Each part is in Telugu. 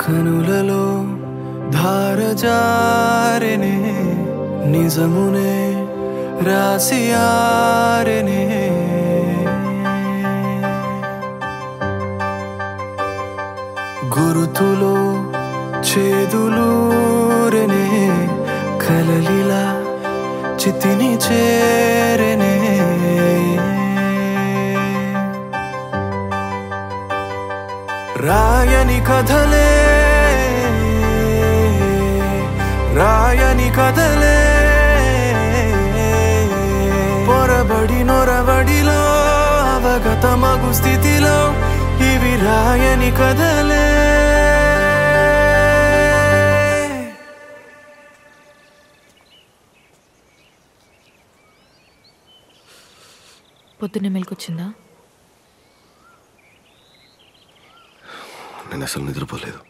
కనులలో ధారజారెనే నిజమునే రాసియారెనే గురుతులో చేదులూరెనే కలలిలా చితిని చేరెనే రాయని కథలే రాయని కథలే పొరబడి నొరబడిలో అవగతమగు స్థితిలో ఇవి రాయని కథలే పొద్దున్నే మెలకొచ్చిందా? నేను అసలు నిద్రపోలేదు.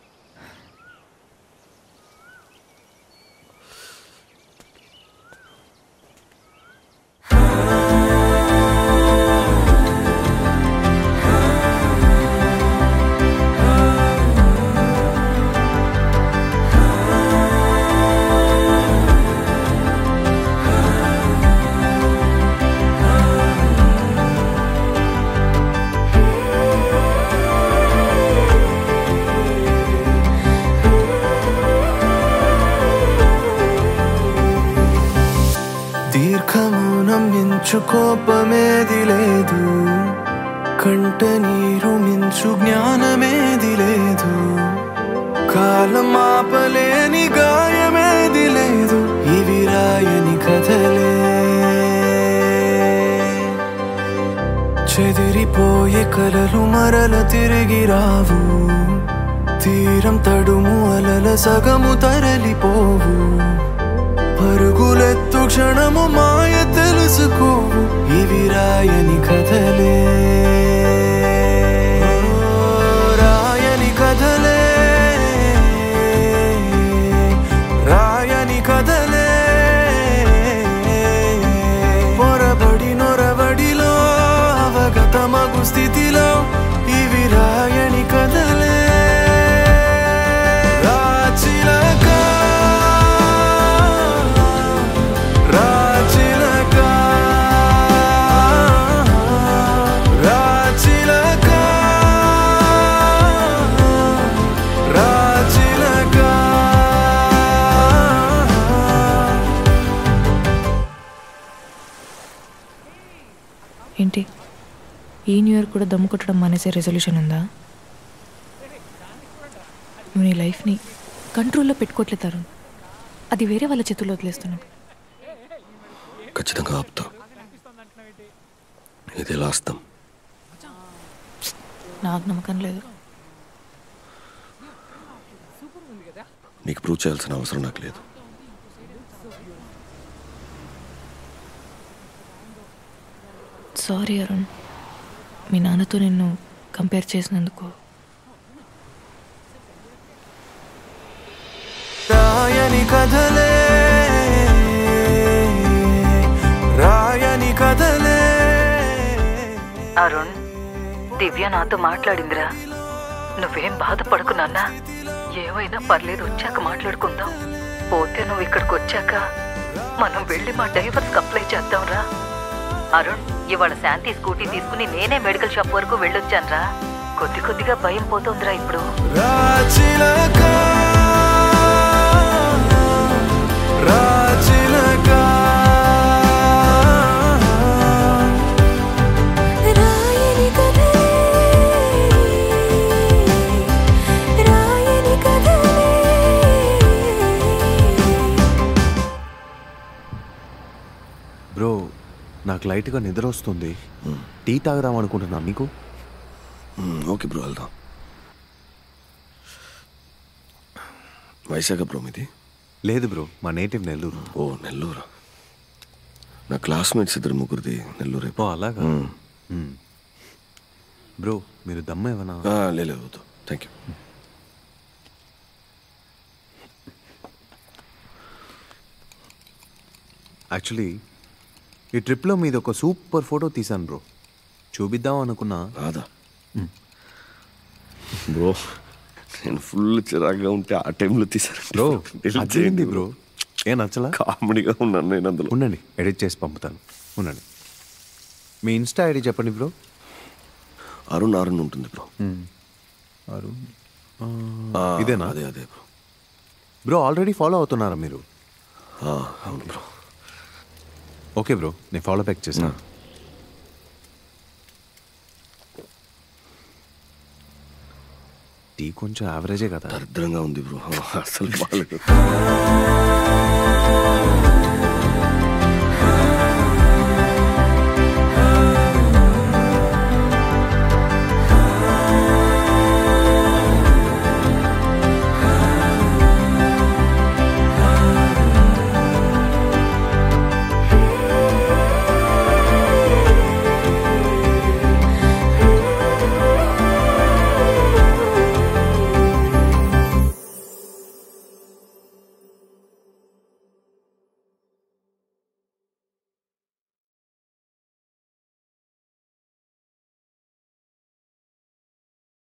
దీర్ఘమౌనం మించు కోపమేది లేదు, కంట నీరు మించు జ్ఞానమేది లేదు, కాలం ఆపలేని గాయమేది లేదు. ఇవి రాయని కథలే చెదిరిపోయే కలలు మరల తిరిగి రావు, తీరం తడుము అలల సగము తరలిపోవు, పరుగులెత్తు క్షణము మాయ తెలుసుకోవు. ఇవి రాయని కథలే రాయని కథలే రాయని కథలే పొరబడి నొరబడిలో అవగతమగు స్థితిలో ఇవి రాయని కథలే ఏంటి ఈ న్యూ ఇయర్ కూడా దమ్ము కొట్టడం మానేసే రెజల్యూషన్ ఉందా? నువ్వు నీ లైఫ్ని కంట్రోల్లో పెట్టుకోవట్లేదు తరుణ్, అది వేరే వాళ్ళ చేతుల్లో వదిలేస్తున్నావు. ఖచ్చితంగా ఆపుతా. ఇది లాస్తాం. నాకు నమ్మకం లేదు. నీకు ప్రూవ్ చేయాల్సిన అవసరం నాకు లేదు. సారీ అరుణ్, మీ నాన్నతో నిన్ను కంపేర్ చేసినందుకు. రాయని కథలే రాయని కథలే. అరుణ్, దివ్య నాతో మాట్లాడిందిరా. నువ్వేం బాధపడకు నాన్న, ఏమైనా పర్లేదు, వచ్చాక మాట్లాడుకుందాం. పోతే నువ్వు ఇక్కడికి వచ్చాక మనం వెళ్ళి మా డైవర్స్కి అప్లై చేద్దాంరా. అరుణ్, ఇవాళ శాంతి స్కూటీ తీసుకుని నేనే మెడికల్ షాప్ వరకు వెళ్ళొచ్చానురా. కొద్ది కొద్దిగా భయం పోతోందిరా ఇప్పుడు. బ్రో, నాకు లైట్గా నిద్ర వస్తుంది. టీ తాగదాం అనుకుంటున్నా. మీకు? ఓకే బ్రో, వెళ్దాం. వైశాఖ బ్రో మీది? లేదు బ్రో, మా నేటివ్ నెల్లూరు. ఓ నెల్లూరు. నా క్లాస్మేట్స్ ఇద్దరు ముగ్గురిది నెల్లూరు. ఓ అలాగా. బ్రో, మీరు దమ్మ ఏమన్నా? లేదు వద్దు, థ్యాంక్ యూ. యాక్చువల్లీ ఈ ట్రిప్లో మీది ఒక సూపర్ ఫోటో తీశాను బ్రో, చూపిద్దాం అనుకున్నా. రాదా బ్రో, నేను ఫుల్ చిరాగ్గా ఉంటే ఆ టైంలో తీసారు బ్రో అదేంది బ్రో ఏ నచ్చలా? కామెడీగా ఉన్నాను నేను అందులో. ఉండండి ఎడిట్ చేసి పంపుతాను. ఉండండి. మీ ఇన్స్టా ఐడి చెప్పండి బ్రో. అరుణ్ ఉంటుంది బ్రో. ఇదేనా? అదే అదే బ్రో. బ్రో ఆల్రెడీ ఫాలో అవుతున్నారా మీరు? అవును బ్రో. ఓకే బ్రో నేను ఫాలో బ్యాక్ చేశాను. టీ కొంచెం యావరేజే కదా. దరిద్రంగా ఉంది బ్రో, అసలు బాగాలేదు.